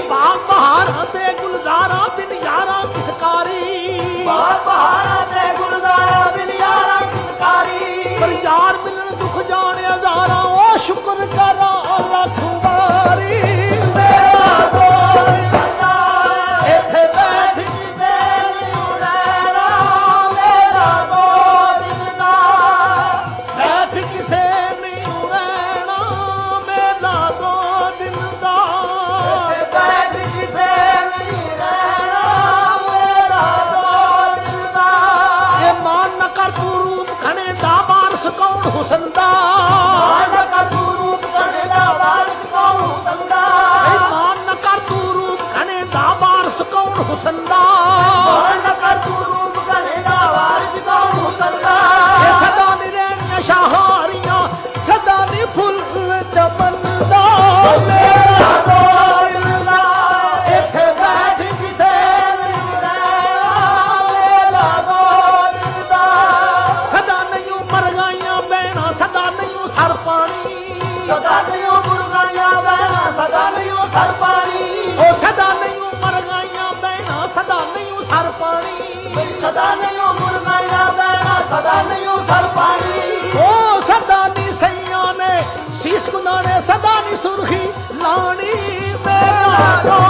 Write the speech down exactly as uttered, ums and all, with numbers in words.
बाग बहारा ते गुलजारा बिन यारा किसकारी बाग बहारा ते गुलजारा बिन यारा किसकारी पर यार मिलन दुख जाने हजारा ओ शुक्र करा लख बारी मेरा दोस्त इत्थे बैठ किसे नहीं रहना मेरा दोस्त बैठ किसे नहीं रहना मेरा दो दिन दा बैठ किसे नहीं रहना मेरा दोस्त ये मान न कर तू रूप घने दा बारस कौन हुसन दा मान न कर तू रूप घने दा बारस कौन हुसन दा मान न कर तू रूप घने दा बारस कौन हुसन दा मान न कर तू रूप घने दा बारस कौन हुसन दा ये सदा नी रहनियां शाहारियां सदा नी फुल चमन दा मेरा दोस्त इत्थे बैठ किसे नहीं रहना मेरा दोस्त सदा नहीं मर गाइयां बहना सदा नहीं सर पानी सदा नहीं मुर्गाइयां बहना सदा नहीं सर पानी ओ सदा नहीं मर गाइयां बहना सदा नहीं सर पानी सदा नहीं मुर्गाइयां बहना सदा नहीं सर पानी ओ सदा नी सैया ने शीश कुंदाने सदा नी सुर्खी लानी मेरा